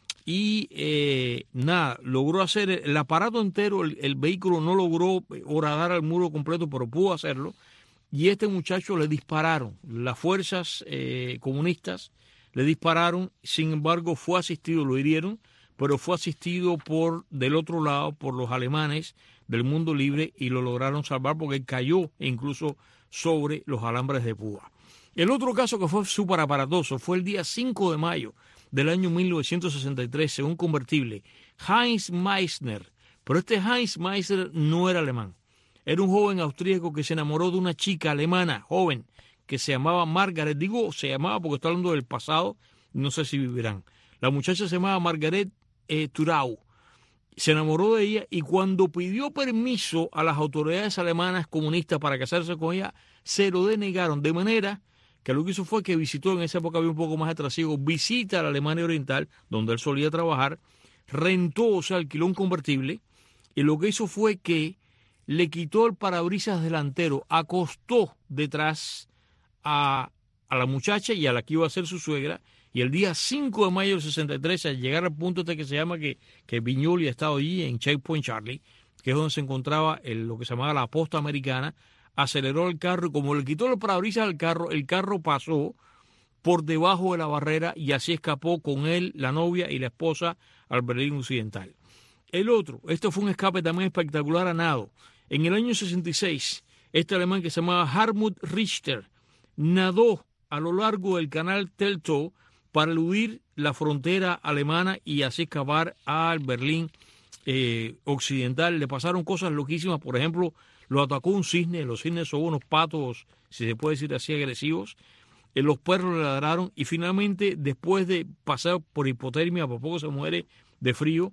y eh, nada, logró hacer el aparato entero, el, el vehículo no logró horadar al muro completo, pero pudo hacerlo, y este muchacho le dispararon, las fuerzas eh, comunistas le dispararon, sin embargo fue asistido, lo hirieron, pero fue asistido por del otro lado por los alemanes del mundo libre y lo lograron salvar porque cayó incluso sobre los alambres de púa. El otro caso que fue súper aparatoso fue el día cinco de mayo del año mil novecientos sesenta y tres en un convertible, Heinz Meissner. Pero este Heinz Meissner no era alemán. Era un joven austríaco que se enamoró de una chica alemana, joven, que se llamaba Margaret. Digo, se llamaba porque estoy hablando del pasado, no sé si vivirán. La muchacha se llamaba Margaret eh, Thurau. Se enamoró de ella y cuando pidió permiso a las autoridades alemanas comunistas para casarse con ella, se lo denegaron, de manera que lo que hizo fue que visitó, en esa época había un poco más de trasiego, visita a la Alemania Oriental, donde él solía trabajar, rentó, o sea, alquiló un convertible, y lo que hizo fue que le quitó el parabrisas delantero, acostó detrás a, a la muchacha y a la que iba a ser su suegra, y el día cinco de mayo del sesenta y tres, al llegar al punto este que se llama que, que Viñoli ha estado allí, en Checkpoint Charlie, que es donde se encontraba el, lo que se llamaba la posta americana, aceleró el carro y como le quitó el parabrisas al carro, el carro pasó por debajo de la barrera y así escapó con él, la novia y la esposa al Berlín Occidental. El otro, esto fue un escape también espectacular a nado. En el año sesenta y seis, este alemán que se llamaba Hartmut Richter nadó a lo largo del canal Teltow para eludir la frontera alemana y así escapar al Berlín eh, Occidental. Le pasaron cosas loquísimas, por ejemplo, lo atacó un cisne. Los cisnes son unos patos, si se puede decir así, agresivos. Eh, los perros le ladraron y finalmente, después de pasar por hipotermia, por poco se muere de frío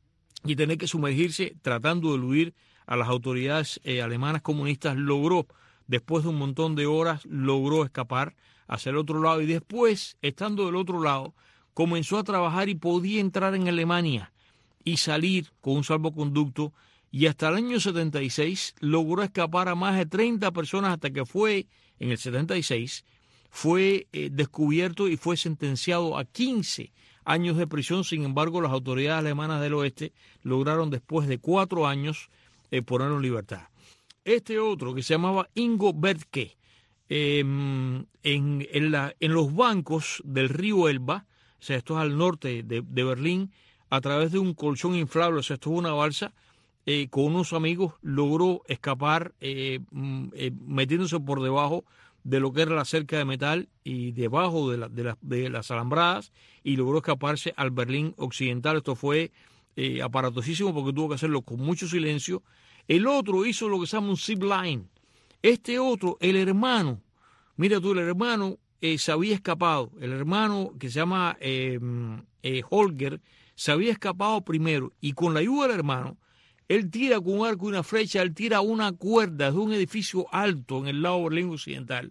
y tener que sumergirse tratando de eludir a las autoridades eh, alemanas comunistas, logró, después de un montón de horas, logró escapar hacia el otro lado y después, estando del otro lado, comenzó a trabajar y podía entrar en Alemania y salir con un salvoconducto. Y hasta el año setenta y seis logró escapar a más de treinta personas hasta que fue, en el setenta y seis, fue eh, descubierto y fue sentenciado a quince años de prisión. Sin embargo, las autoridades alemanas del oeste lograron después de cuatro años eh, ponerlo en libertad. Este otro, que se llamaba Ingo Bethke, eh, en, en, la, en los bancos del río Elba, o sea, esto es al norte de, de Berlín, a través de un colchón inflable, o sea, esto es una balsa, Eh, con unos amigos logró escapar eh, eh, metiéndose por debajo de lo que era la cerca de metal y debajo de, la, de, la, de las alambradas y logró escaparse al Berlín Occidental. Esto fue eh, aparatosísimo porque tuvo que hacerlo con mucho silencio. El otro hizo lo que se llama un zip line. Este otro, el hermano, mira tú, el hermano eh, se había escapado. El hermano que se llama eh, eh, Holger se había escapado primero y con la ayuda del hermano él tira con un arco y una flecha, él tira una cuerda de un edificio alto en el lado Berlín Occidental.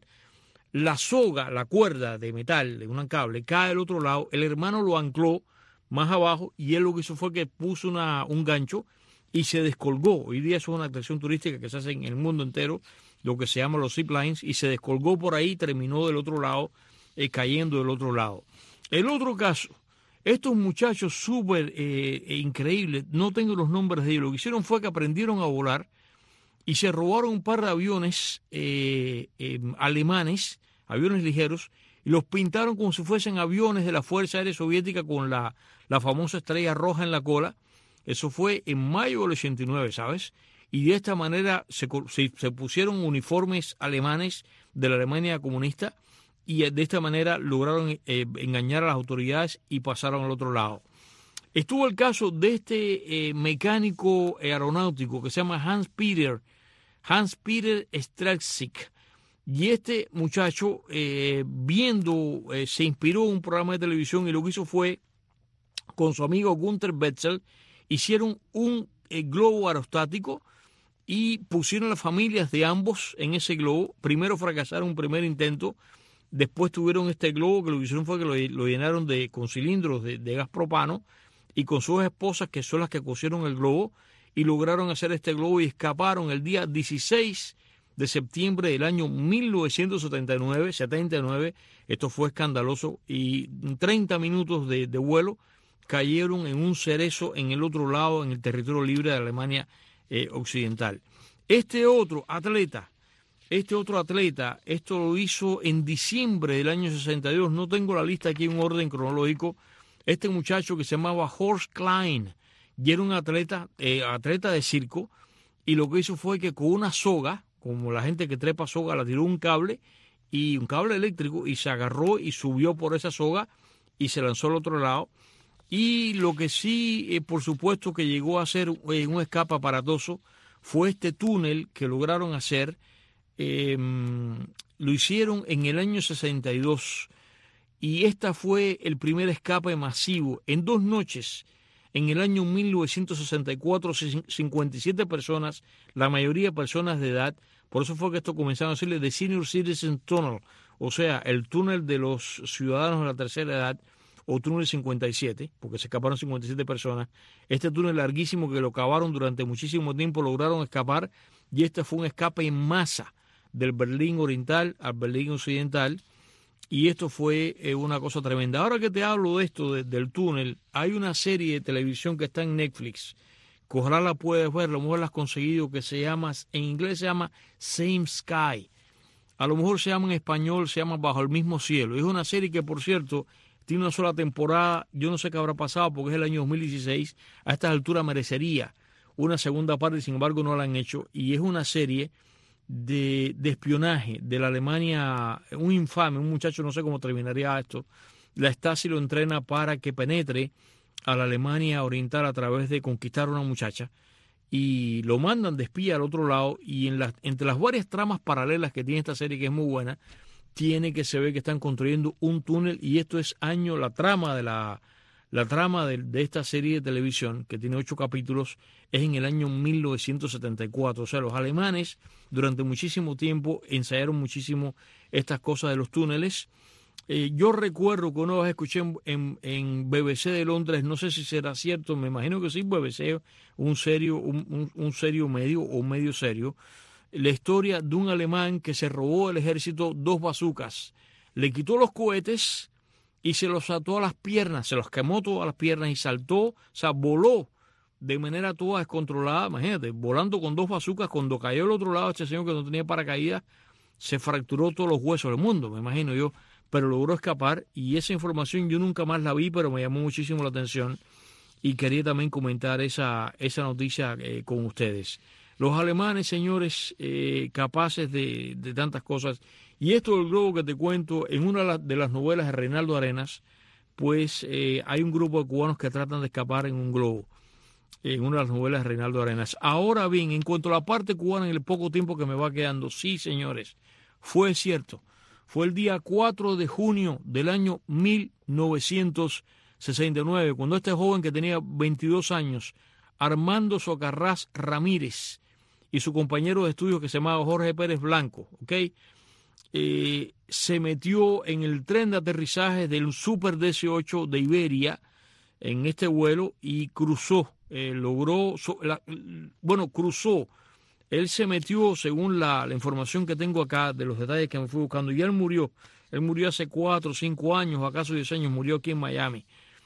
La soga, la cuerda de metal, de un cable, cae al otro lado. El hermano lo ancló más abajo y él lo que hizo fue que puso una, un gancho y se descolgó. Hoy día eso es una atracción turística que se hace en el mundo entero, lo que se llama los zip lines, y se descolgó por ahí y terminó del otro lado, eh, cayendo del otro lado. El otro caso, estos muchachos súper eh, increíbles, no tengo los nombres de ellos, lo que hicieron fue que aprendieron a volar y se robaron un par de aviones eh, eh, alemanes, aviones ligeros, y los pintaron como si fuesen aviones de la Fuerza Aérea Soviética con la, la famosa estrella roja en la cola. Eso fue en mayo del ochenta y nueve, ¿sabes? Y de esta manera se, se, se pusieron uniformes alemanes de la Alemania comunista, y de esta manera lograron eh, engañar a las autoridades y pasaron al otro lado. Estuvo el caso de este eh, mecánico aeronáutico que se llama Hans Peter, Hans Peter Strelzig. Y este muchacho, eh, viendo, eh, se inspiró en un programa de televisión y lo que hizo fue, con su amigo Gunther Betzel, hicieron un eh, globo aerostático y pusieron las familias de ambos en ese globo. Primero fracasaron un primer intento. Después tuvieron este globo que lo que hicieron fue que lo, lo llenaron de, con cilindros de, de gas propano y con sus esposas, que son las que cosieron el globo, y lograron hacer este globo y escaparon el día dieciséis de septiembre del año mil novecientos setenta y nueve. setenta y nueve, esto fue escandaloso, y treinta minutos de, de vuelo cayeron en un cerezo en el otro lado, en el territorio libre de Alemania eh, Occidental. Este otro atleta, Este otro atleta, esto lo hizo en diciembre del año sesenta y dos, no tengo la lista aquí en un orden cronológico, este muchacho que se llamaba Horst Klein, y era un atleta, eh, atleta de circo, y lo que hizo fue que con una soga, como la gente que trepa soga, la tiró un cable, y un cable eléctrico, y se agarró y subió por esa soga, y se lanzó al otro lado. Y lo que sí, eh, por supuesto, que llegó a ser eh, un escape aparatoso, fue este túnel que lograron hacer. Eh, lo hicieron en el año sesenta y dos, y esta fue el primer escape masivo. En dos noches, en el año mil novecientos sesenta y cuatro, cincuenta y siete personas, la mayoría personas de edad, por eso fue que esto comenzaron a decirle The Senior Citizen Tunnel, o sea, el túnel de los ciudadanos de la tercera edad, o túnel cincuenta y siete, porque se escaparon cincuenta y siete personas. Este túnel larguísimo que lo cavaron durante muchísimo tiempo, lograron escapar, y este fue un escape en masa del Berlín Oriental al Berlín Occidental, y esto fue eh, una cosa tremenda. Ahora que te hablo de esto, de, del túnel, hay una serie de televisión que está en Netflix, que ojalá la puedes ver, a lo mejor la has conseguido, que se llama, en inglés se llama Same Sky, a lo mejor se llama en español, se llama Bajo el Mismo Cielo. Es una serie que, por cierto, tiene una sola temporada, yo no sé qué habrá pasado porque es el año dos mil dieciséis, a esta altura merecería una segunda parte, sin embargo no la han hecho, y es una serie de, de espionaje de la Alemania, un infame, un muchacho, no sé cómo terminaría esto, la Stasi lo entrena para que penetre a la Alemania Oriental a través de conquistar a una muchacha, y lo mandan de espía al otro lado, y en la, entre las varias tramas paralelas que tiene esta serie, que es muy buena, tiene que se ve que están construyendo un túnel, y esto es año, la trama de la, la trama de, de esta serie de televisión, que tiene ocho capítulos, es en el año mil novecientos setenta y cuatro. O sea, los alemanes durante muchísimo tiempo ensayaron muchísimo estas cosas de los túneles. Eh, yo recuerdo que una vez escuché en, en, en B B C de Londres, no sé si será cierto, me imagino que sí, B B C, un serio, un, un, un serio medio o medio serio, la historia de un alemán que se robó del ejército dos bazucas, le quitó los cohetes y se los ató a las piernas, se los quemó todas las piernas y saltó, o sea, voló de manera toda descontrolada, imagínate, volando con dos bazucas. Cuando cayó al otro lado, este señor que no tenía paracaídas, se fracturó todos los huesos del mundo, me imagino yo, pero logró escapar, y esa información yo nunca más la vi, pero me llamó muchísimo la atención y quería también comentar esa, esa noticia eh, con ustedes. Los alemanes, señores, eh, capaces de, de tantas cosas. Y esto del globo que te cuento, en una de las novelas de Reinaldo Arenas, pues eh, hay un grupo de cubanos que tratan de escapar en un globo, en una de las novelas de Reinaldo Arenas. Ahora bien, en cuanto a la parte cubana, en el poco tiempo que me va quedando, sí, señores, fue cierto. Fue el día cuatro de junio del año mil novecientos sesenta y nueve, cuando este joven que tenía veintidós años, Armando Socarrás Ramírez, y su compañero de estudios que se llamaba Jorge Pérez Blanco, ¿ok? Eh, se metió en el tren de aterrizaje del Super D C ocho de Iberia en este vuelo y cruzó, eh, logró, so, la, bueno, cruzó, él se metió, según la, la información que tengo acá, de los detalles que me fui buscando, y él murió, él murió hace cuatro, cinco años, acaso diez años, murió aquí en Miami.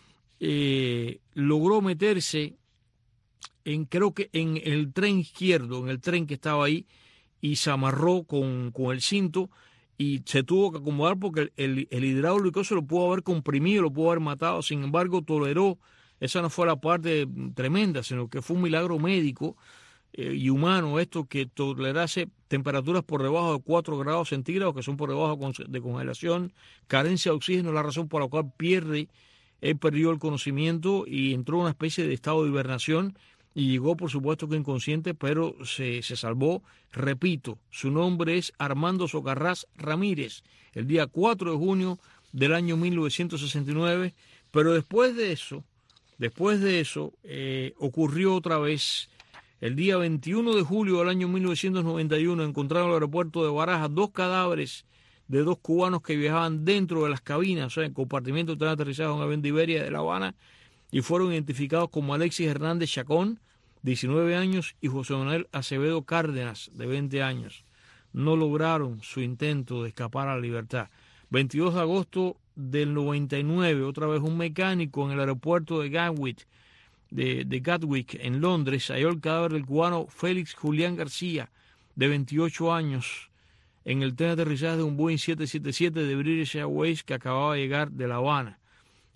Eh, logró meterse en, creo que en el tren izquierdo, en el tren que estaba ahí, y se amarró con, con el cinto y se tuvo que acomodar porque el, el, el hidráulico se lo pudo haber comprimido, lo pudo haber matado, sin embargo toleró. Esa no fue la parte tremenda, sino que fue un milagro médico eh, y humano esto, que tolerase temperaturas por debajo de cuatro grados centígrados, que son por debajo de congelación, carencia de oxígeno, la razón por la cual pierde, él perdió el conocimiento y entró en una especie de estado de hibernación, y llegó, por supuesto, que inconsciente, pero se, se salvó. Repito, su nombre es Armando Socarrás Ramírez, el día cuatro de junio del año mil novecientos sesenta y nueve, pero después de eso, después de eso, eh, ocurrió otra vez, el día veintiuno de julio del año mil novecientos noventa y uno, encontraron en el aeropuerto de Barajas dos cadáveres de dos cubanos que viajaban dentro de las cabinas, o sea, en compartimiento de tren aterrizado en un avión de Iberia de La Habana, y fueron identificados como Alexis Hernández Chacón, diecinueve años, y José Manuel Acevedo Cárdenas, de veinte años. No lograron su intento de escapar a la libertad. veintidós de agosto del noventa y nueve, otra vez un mecánico en el aeropuerto de Gatwick, de, de Gatwick, en Londres, halló el cadáver del cubano Félix Julián García, de veintiocho años, en el tren de aterrizaje de un Boeing siete siete siete de British Airways que acababa de llegar de La Habana.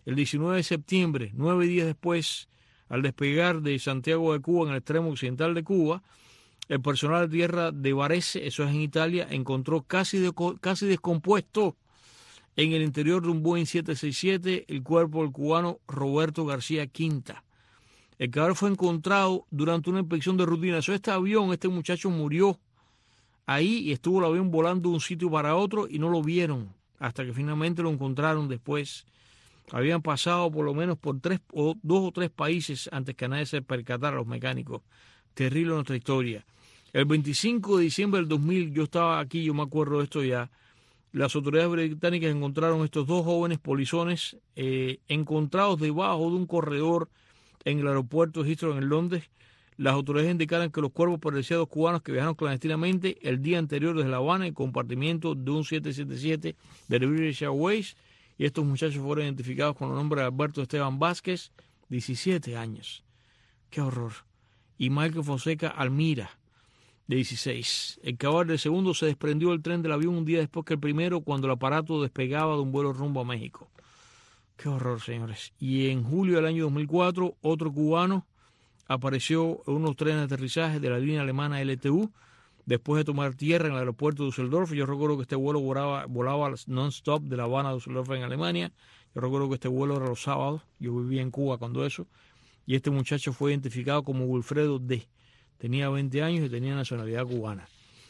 el diecinueve de septiembre, nueve días después, al despegar de Santiago de Cuba, en el extremo occidental de Cuba, el personal de tierra de Varese, eso es en Italia, encontró casi, de, casi descompuesto en el interior de un Boeing siete sesenta y siete el cuerpo del cubano Roberto García Quinta. El cadáver fue encontrado durante una inspección de rutina. Eso, este avión, este muchacho murió ahí y estuvo el avión volando de un sitio para otro y no lo vieron hasta que finalmente lo encontraron después. Habían pasado por lo menos por tres o dos o tres países antes que nadie se percatara, los mecánicos. Terrible nuestra historia. El veinticinco de diciembre del dos mil, yo estaba aquí, yo me acuerdo de esto ya, las autoridades británicas encontraron estos dos jóvenes polizones eh, encontrados debajo de un corredor en el aeropuerto de Heathrow en Londres. Las autoridades indicaron que los cuerpos pertenecían a dos cubanos que viajaron clandestinamente el día anterior desde La Habana en compartimiento de un siete siete siete de British Airways. Y estos muchachos fueron identificados con el nombre de Alberto Esteban Vázquez, diecisiete años. ¡Qué horror! Y Michael Fonseca Almira, de dieciséis. El cadáver del segundo se desprendió del tren del avión un día después que el primero, cuando el aparato despegaba de un vuelo rumbo a México. ¡Qué horror, señores! Y en julio del año dos mil cuatro, otro cubano apareció en unos trenes de aterrizaje de la línea alemana L T U, después de tomar tierra en el aeropuerto de Düsseldorf. Yo recuerdo que este vuelo volaba, volaba non-stop de La Habana a Düsseldorf en Alemania. Yo recuerdo que este vuelo era los sábados. Yo vivía en Cuba cuando eso. Y este muchacho fue identificado como Wilfredo D. Tenía veinte años y tenía nacionalidad cubana.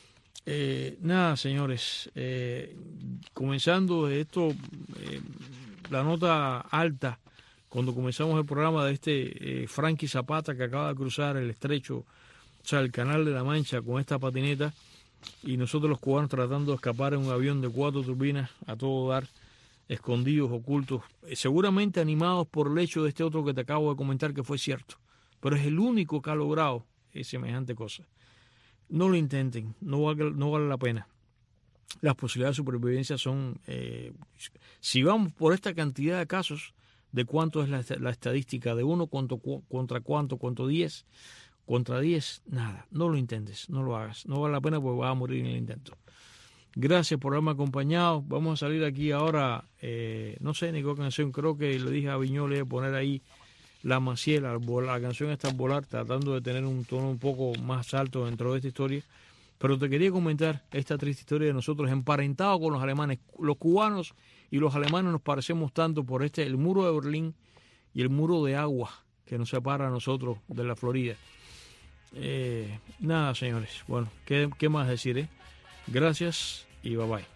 Eh, nada, señores. Eh, comenzando de esto, eh, la nota alta, cuando comenzamos el programa de este eh, Frankie Zapata, que acaba de cruzar el estrecho, o sea, el Canal de la Mancha con esta patineta, y nosotros los cubanos tratando de escapar en un avión de cuatro turbinas a todo dar, escondidos, ocultos, eh, seguramente animados por el hecho de este otro que te acabo de comentar que fue cierto, pero es el único que ha logrado eh, semejante cosa. No lo intenten, no vale, no vale la pena. Las posibilidades de supervivencia son, eh, si vamos por esta cantidad de casos, de cuánto es la, la estadística, de uno contra, contra cuánto, cuánto diez, contra diez, nada, no lo intentes, no lo hagas, no vale la pena porque vas a morir en el intento. Gracias por haberme acompañado. Vamos a salir aquí ahora, eh, no sé ni qué canción, creo que le dije a Viñoles de poner ahí La Maciela, la canción está al volar, tratando de tener un tono un poco más alto dentro de esta historia. Pero te quería comentar esta triste historia de nosotros emparentados con los alemanes. Los cubanos y los alemanes nos parecemos tanto por este, el muro de Berlín y el muro de agua que nos separa a nosotros de la Florida. Eh, nada, señores. Bueno, ¿qué, qué más decir? Eh? Gracias y bye bye.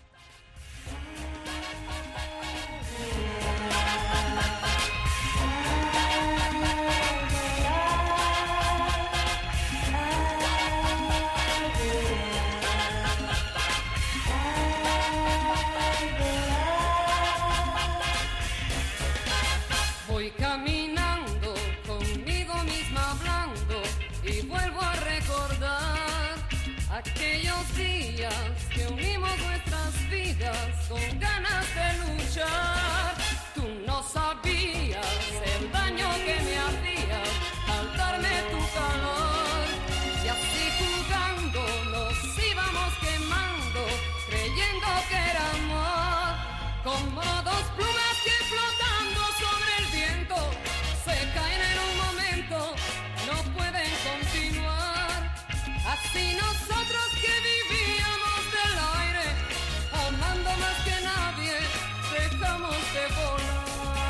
Aquellos días que unimos nuestras vidas con ganas de luchar. Tú no sabías el daño que me hacías al darme tu calor. Y así jugando nos íbamos quemando, creyendo que era amor. Como dos plumas que flotando sobre el viento se caen en un momento, no pueden continuar. Así nosotros que vivíamos del aire, amando más que nadie, dejamos de volar.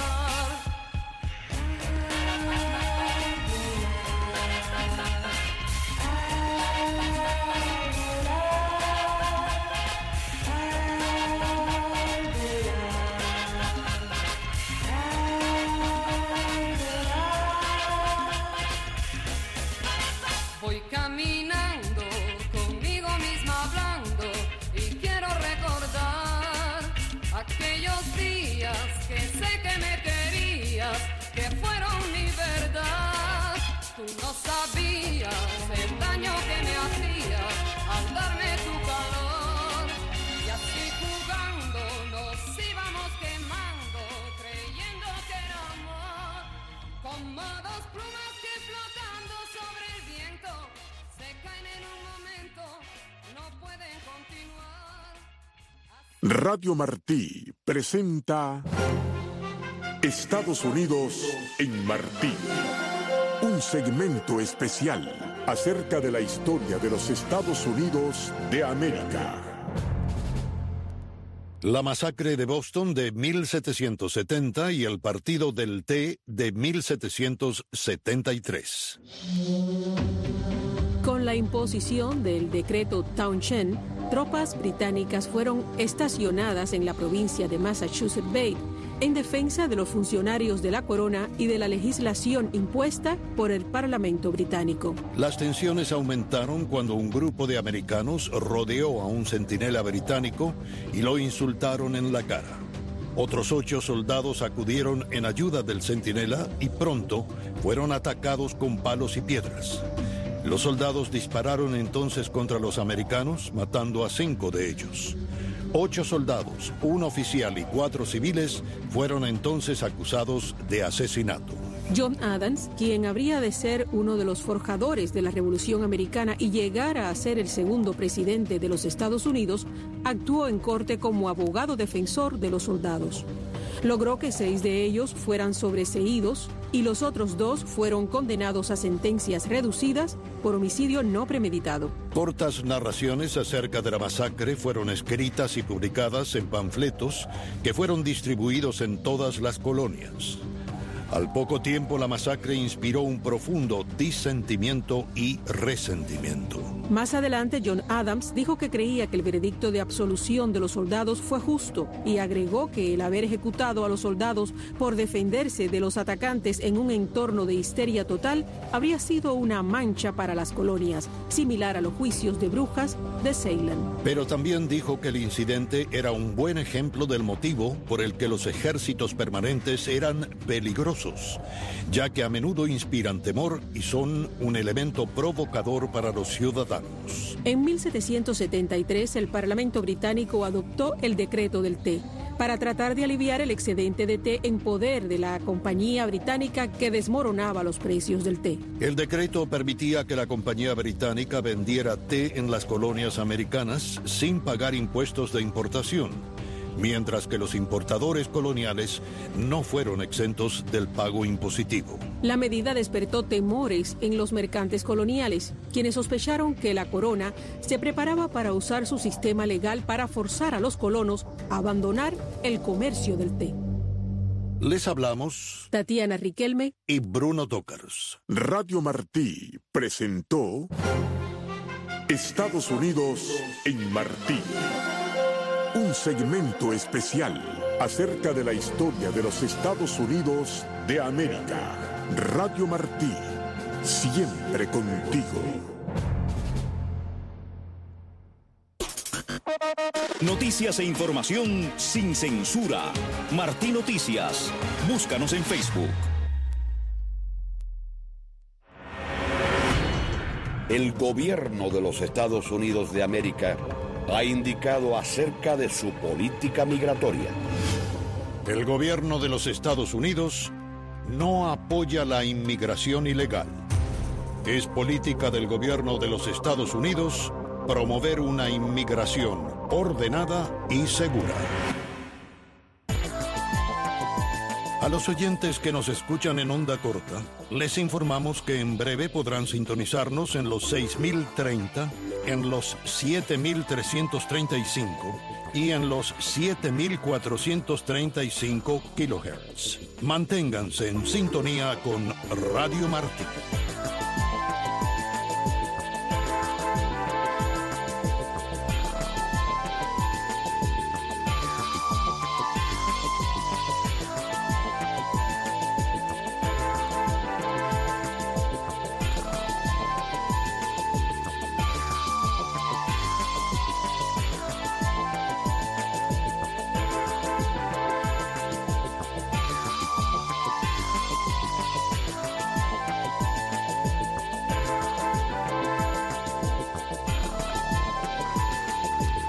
Voy caminando, conmigo misma hablando, y quiero recordar aquellos días que sé que me querías, que fueron mi verdad. Tú no sabías el daño que me hacías al darme tu calor. Y así jugando nos íbamos quemando, creyendo que era amor. Como dos plumas que flotando sobre el viento se caen en un momento, no pueden continuar. Radio Martí presenta Estados Unidos en Martí. Un segmento especial acerca de la historia de los Estados Unidos de América. La masacre de Boston de mil setecientos setenta y el Partido del Té de mil setecientos setenta y tres. Con la imposición del decreto Townshend, tropas británicas fueron estacionadas en la provincia de Massachusetts Bay en defensa de los funcionarios de la corona y de la legislación impuesta por el Parlamento británico. Las tensiones aumentaron cuando un grupo de americanos rodeó a un centinela británico y lo insultaron en la cara. Otros ocho soldados acudieron en ayuda del centinela y pronto fueron atacados con palos y piedras. Los soldados dispararon entonces contra los americanos, matando a cinco de ellos. Ocho soldados, un oficial y cuatro civiles fueron entonces acusados de asesinato. John Adams, quien habría de ser uno de los forjadores de la Revolución Americana y llegar a ser el segundo presidente de los Estados Unidos, actuó en corte como abogado defensor de los soldados. Logró que seis de ellos fueran sobreseídos y los otros dos fueron condenados a sentencias reducidas por homicidio no premeditado. Cortas narraciones acerca de la masacre fueron escritas y publicadas en panfletos que fueron distribuidos en todas las colonias. Al poco tiempo, la masacre inspiró un profundo disentimiento y resentimiento. Más adelante, John Adams dijo que creía que el veredicto de absolución de los soldados fue justo y agregó que el haber ejecutado a los soldados por defenderse de los atacantes en un entorno de histeria total habría sido una mancha para las colonias, similar a los juicios de brujas de Salem. Pero también dijo que el incidente era un buen ejemplo del motivo por el que los ejércitos permanentes eran peligrosos, ya que a menudo inspiran temor y son un elemento provocador para los ciudadanos. En mil setecientos setenta y tres, el Parlamento británico adoptó el decreto del té para tratar de aliviar el excedente de té en poder de la compañía británica que desmoronaba los precios del té. El decreto permitía que la compañía británica vendiera té en las colonias americanas sin pagar impuestos de importación, mientras que los importadores coloniales no fueron exentos del pago impositivo. La medida despertó temores en los mercantes coloniales, quienes sospecharon que la corona se preparaba para usar su sistema legal para forzar a los colonos a abandonar el comercio del té. Les hablamos Tatiana Riquelme y Bruno Tócars. Radio Martí presentó Estados Unidos en Martí. Un segmento especial acerca de la historia de los Estados Unidos de América. Radio Martí, siempre contigo. Noticias e información sin censura. Martí Noticias. Búscanos en Facebook. El gobierno de los Estados Unidos de América ha indicado acerca de su política migratoria. El gobierno de los Estados Unidos no apoya la inmigración ilegal. Es política del gobierno de los Estados Unidos promover una inmigración ordenada y segura. A los oyentes que nos escuchan en onda corta, les informamos que en breve podrán sintonizarnos en los seis mil treinta, en los siete mil trescientos treinta y cinco y en los siete mil cuatrocientos treinta y cinco kilohertz. Manténganse en sintonía con Radio Martí.